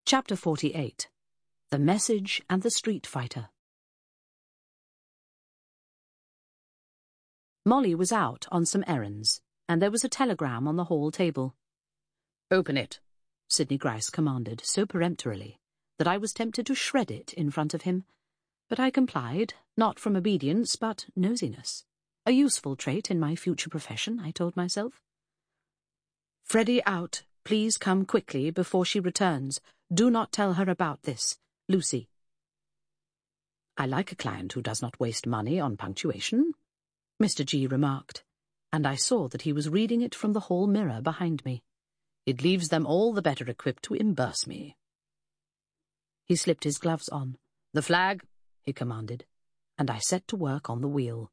Chapter 48. The Message and the Street Fighter. Molly was out on some errands, and there was a telegram on the hall table. "Open it," Sidney Gryce commanded so peremptorily that I was tempted to shred it in front of him, but I complied, not from obedience but nosiness. A useful trait in my future profession, I told myself. "Freddie out. Please come quickly before she returns. Do not tell her about this. Lucy." "I like a client who does not waste money on punctuation," Mr. G. remarked, and I saw that he was reading it from the hall mirror behind me. "It leaves them all the better equipped to embarrass me." He slipped his gloves on. "The flag," he commanded, and I set to work on the wheel.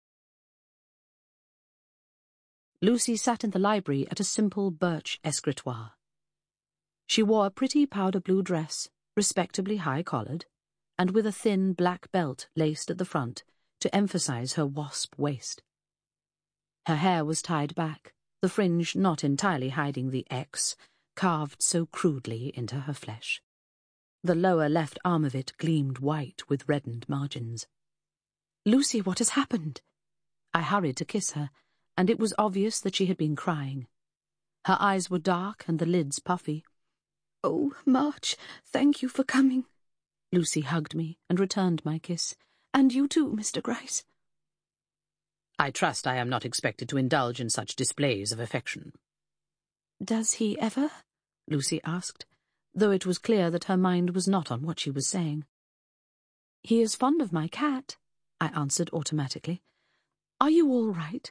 Lucy sat in the library at a simple birch escritoire. She wore a pretty powder-blue dress, respectably high-collared, and with a thin black belt laced at the front to emphasize her wasp waist. Her hair was tied back, the fringe not entirely hiding the X, carved so crudely into her flesh. The lower left arm of it gleamed white with reddened margins. "Lucy, what has happened?" I hurried to kiss her, and it was obvious that she had been crying. Her eyes were dark and the lids puffy. "Oh, March, thank you for coming." Lucy hugged me and returned my kiss. "And you too, Mr. Gryce." "I trust I am not expected to indulge in such displays of affection." "Does he ever?" Lucy asked, though it was clear that her mind was not on what she was saying. "He is fond of my cat," I answered automatically. "Are you all right?"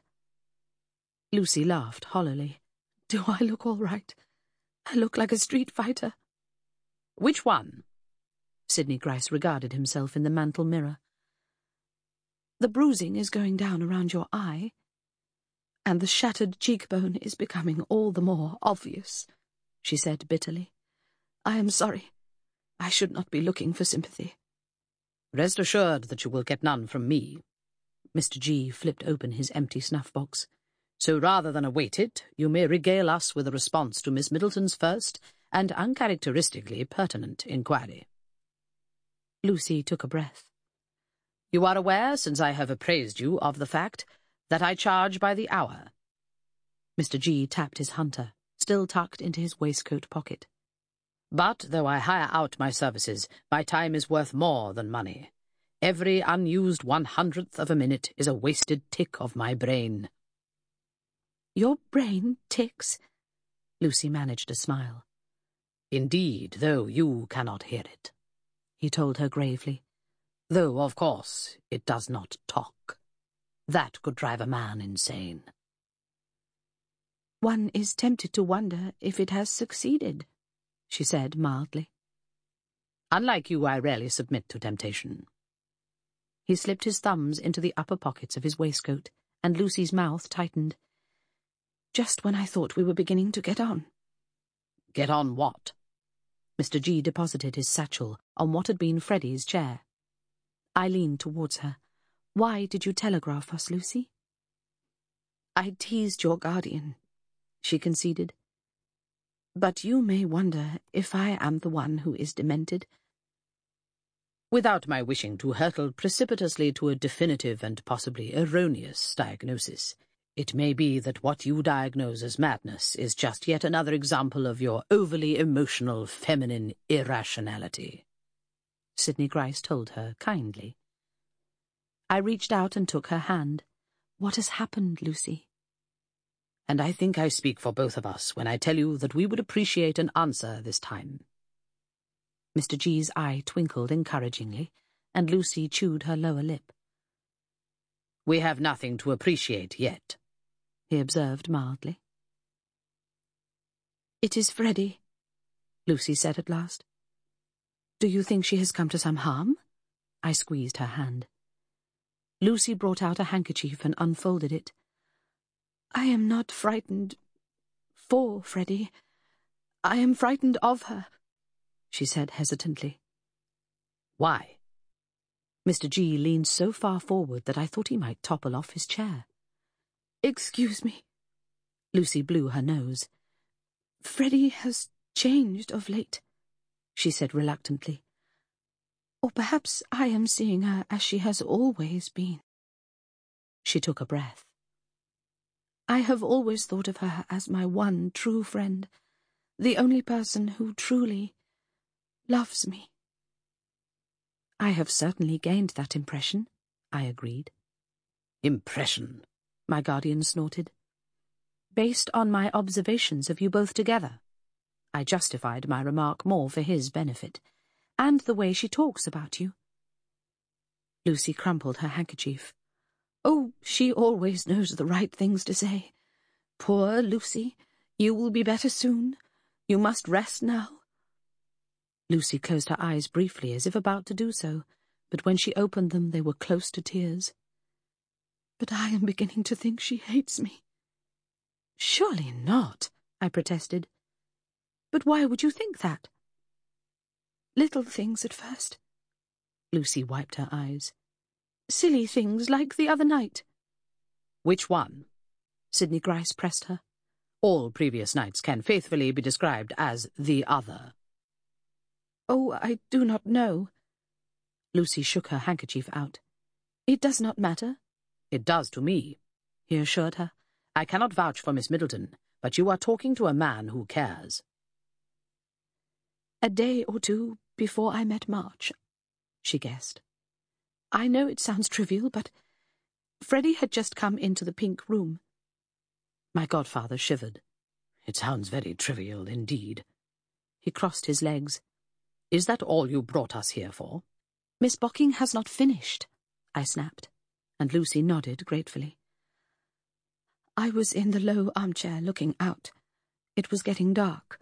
Lucy laughed hollowly. "Do I look all right? I look like a street fighter." "Which one?" Sidney Gryce regarded himself in the mantel mirror. "The bruising is going down around your eye, and the shattered cheekbone is becoming all the more obvious," she said bitterly. "I am sorry. I should not be looking for sympathy." "Rest assured that you will get none from me." Mr. G. flipped open his empty snuff-box. "So rather than await it, you may regale us with a response to Miss Middleton's first and uncharacteristically pertinent inquiry." Lucy took a breath. "You are aware, since I have appraised you of the fact, that I charge by the hour." Mr. G. tapped his hunter, still tucked into his waistcoat pocket. "But though I hire out my services, my time is worth more than money. Every unused 100th of a minute is a wasted tick of my brain." "Your brain ticks?" Lucy managed a smile. "Indeed, though you cannot hear it," he told her gravely. "Though, of course, it does not talk. That could drive a man insane." "One is tempted to wonder if it has succeeded," she said mildly. "Unlike you, I rarely submit to temptation." He slipped his thumbs into the upper pockets of his waistcoat, and Lucy's mouth tightened. "Just when I thought we were beginning to get on." "Get on what?" Mr. G. deposited his satchel on what had been Freddie's chair. I leaned towards her. "Why did you telegraph us, Lucy?" "I teased your guardian," she conceded. "But you may wonder if I am the one who is demented." "Without my wishing to hurtle precipitously to a definitive and possibly erroneous diagnosis, it may be that what you diagnose as madness is just yet another example of your overly emotional feminine irrationality," Sidney Gryce told her kindly. I reached out and took her hand. "What has happened, Lucy?" "And I think I speak for both of us when I tell you that we would appreciate an answer this time." Mr. G.'s eye twinkled encouragingly, and Lucy chewed her lower lip. "We have nothing to appreciate yet," he observed mildly. "It is Freddie," Lucy said at last. "Do you think she has come to some harm?" I squeezed her hand. Lucy brought out a handkerchief and unfolded it. "I am not frightened for Freddie. I am frightened of her," she said hesitantly. "Why?" Mr. G. leaned so far forward that I thought he might topple off his chair. "Excuse me." Lucy blew her nose. "Freddie has changed of late." she said reluctantly. Or perhaps I am seeing her as she has always been. She took a breath. I have always thought of her as my one true friend, the only person who truly loves me. I have certainly gained that impression, I agreed. Impression? My guardian snorted. Based on my observations of you both together. I justified my remark more for his benefit, and the way she talks about you. Lucy crumpled her handkerchief. Oh, she always knows the right things to say. Poor Lucy, you will be better soon. You must rest now. Lucy closed her eyes briefly as if about to do so, but when she opened them they were close to tears. But I am beginning to think she hates me. Surely not, I protested. But why would you think that? Little things at first. Lucy wiped her eyes. Silly things like the other night. Which one? Sidney Gryce pressed her. All previous nights can faithfully be described as the other. Oh, I do not know. Lucy shook her handkerchief out. It does not matter. It does to me, he assured her. I cannot vouch for Miss Middleton, but you are talking to a man who cares. A day or two before I met March, she guessed. I know it sounds trivial, but Freddie had just come into the pink room. My godfather shivered. It sounds very trivial indeed. He crossed his legs. Is that all you brought us here for? Miss Bocking has not finished, I snapped, and Lucy nodded gratefully. I was in the low armchair looking out. It was getting dark.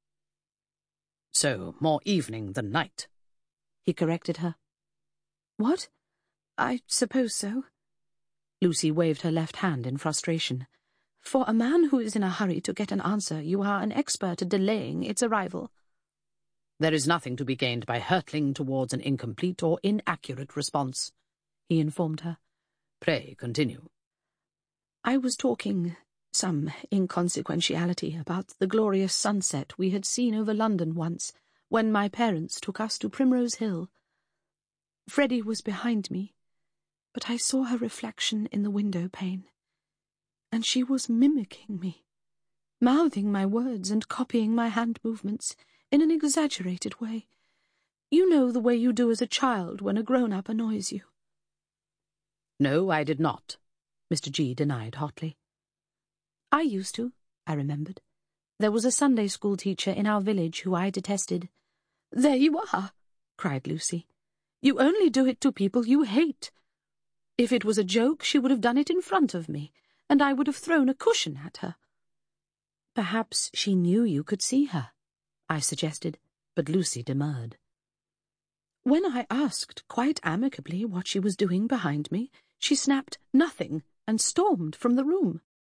So, more evening than night, he corrected her. What? I suppose so. Lucy waved her left hand in frustration. For a man who is in a hurry to get an answer, you are an expert at delaying its arrival. There is nothing to be gained by hurtling towards an incomplete or inaccurate response, he informed her. Pray, continue. I was talking some inconsequentiality about the glorious sunset we had seen over London once, when my parents took us to Primrose Hill. Freddie was behind me, but I saw her reflection in the window pane, and she was mimicking me, mouthing my words and copying my hand movements in an exaggerated way. You know the way you do as a child when a grown-up annoys you. No, I did not, Mr. G. denied hotly. I used to, I remembered. There was a Sunday school teacher in our village who I detested. There you are, cried Lucy. You only do it to people you hate. If it was a joke, she would have done it in front of me, and I would have thrown a cushion at her. Perhaps she knew you could see her, I suggested, but Lucy demurred. When I asked quite amicably what she was doing behind me, she snapped nothing and stormed from the room.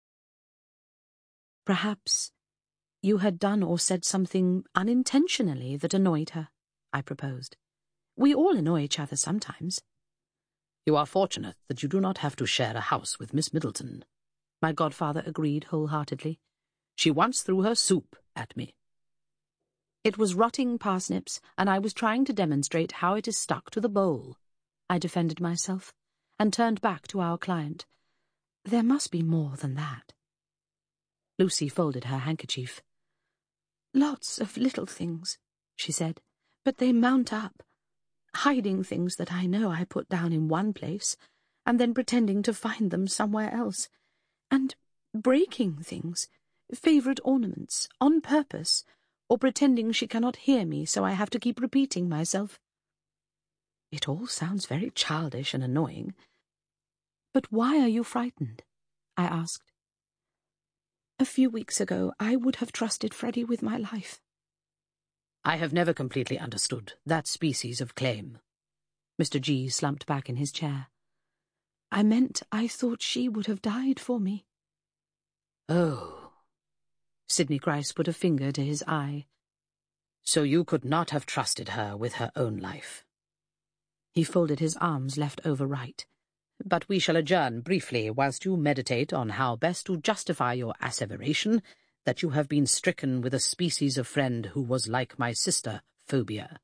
Perhaps you had done or said something unintentionally that annoyed her, I proposed. We all annoy each other sometimes. You are fortunate that you do not have to share a house with Miss Middleton, my godfather agreed wholeheartedly. She once threw her soup at me. It was rotting parsnips, and I was trying to demonstrate how it is stuck to the bowl. I defended myself, and turned back to our client. There must be more than that. Lucy folded her handkerchief. Lots of little things, she said, but they mount up. Hiding things that I know I put down in one place, and then pretending to find them somewhere else. And breaking things, favourite ornaments, on purpose, or pretending she cannot hear me, so I have to keep repeating myself. It all sounds very childish and annoying. But why are you frightened? I asked. A few weeks ago, I would have trusted Freddie with my life. I have never completely understood that species of claim. Mr. G. slumped back in his chair. I meant I thought she would have died for me. Oh. Sidney Gryce put a finger to his eye. So you could not have trusted her with her own life. He folded his arms left over right. But we shall adjourn briefly whilst you meditate on how best to justify your asseveration that you have been stricken with a species of friend who was like my sister phobia.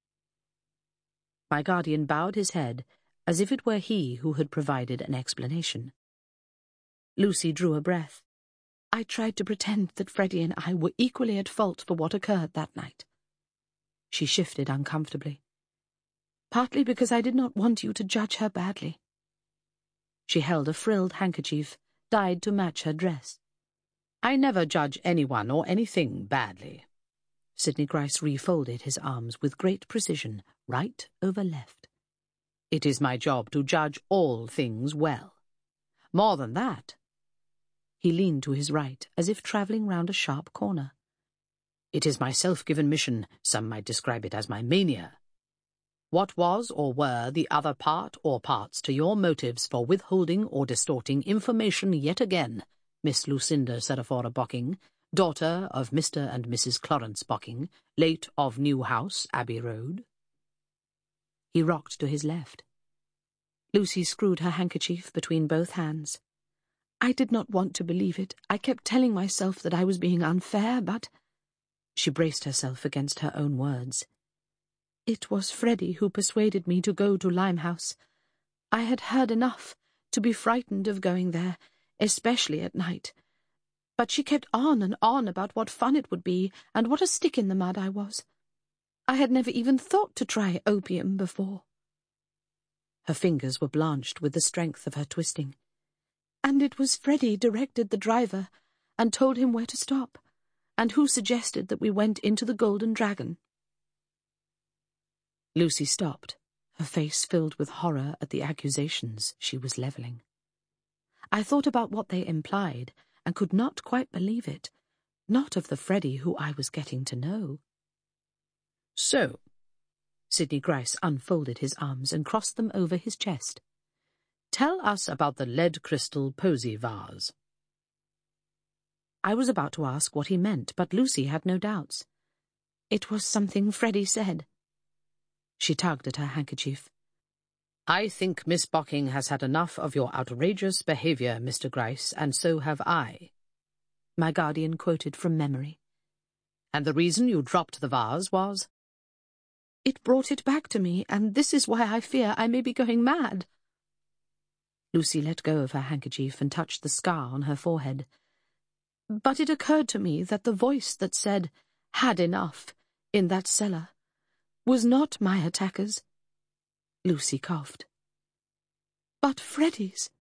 My guardian bowed his head as if it were he who had provided an explanation. Lucy drew a breath. I tried to pretend that Freddie and I were equally at fault for what occurred that night. She shifted uncomfortably. Partly because I did not want you to judge her badly. She held a frilled handkerchief, dyed to match her dress. I never judge anyone or anything badly. Sidney Gryce refolded his arms with great precision, right over left. It is my job to judge all things well. More than that. He leaned to his right, as if travelling round a sharp corner. It is my self-given mission, some might describe it as my mania. What was or were the other part or parts to your motives for withholding or distorting information yet again, Miss Lucinda Seraphora Bocking, daughter of Mr. and Mrs. Clarence Bocking, late of New House, Abbey Road? He rocked to his left. Lucy screwed her handkerchief between both hands. I did not want to believe it. I kept telling myself that I was being unfair, but... She braced herself against her own words. It was Freddie who persuaded me to go to Limehouse. I had heard enough to be frightened of going there, especially at night. But she kept on and on about what fun it would be and what a stick in the mud I was. I had never even thought to try opium before. Her fingers were blanched with the strength of her twisting. And it was Freddie directed the driver and told him where to stop, and who suggested that we went into the Golden Dragon. Lucy stopped, her face filled with horror at the accusations she was levelling. I thought about what they implied, and could not quite believe it, not of the Freddie who I was getting to know. So, Sidney Gryce unfolded his arms and crossed them over his chest. Tell us about the lead crystal posy vase. I was about to ask what he meant, but Lucy had no doubts. It was something Freddie said. She tugged at her handkerchief. I think Miss Bocking has had enough of your outrageous behaviour, Mr. Gryce, and so have I. My guardian quoted from memory. And the reason you dropped the vase was? It brought it back to me, and this is why I fear I may be going mad. Lucy let go of her handkerchief and touched the scar on her forehead. But it occurred to me that the voice that said, "Had enough," in that cellar, was not my attacker's. Lucy coughed. But Freddie's.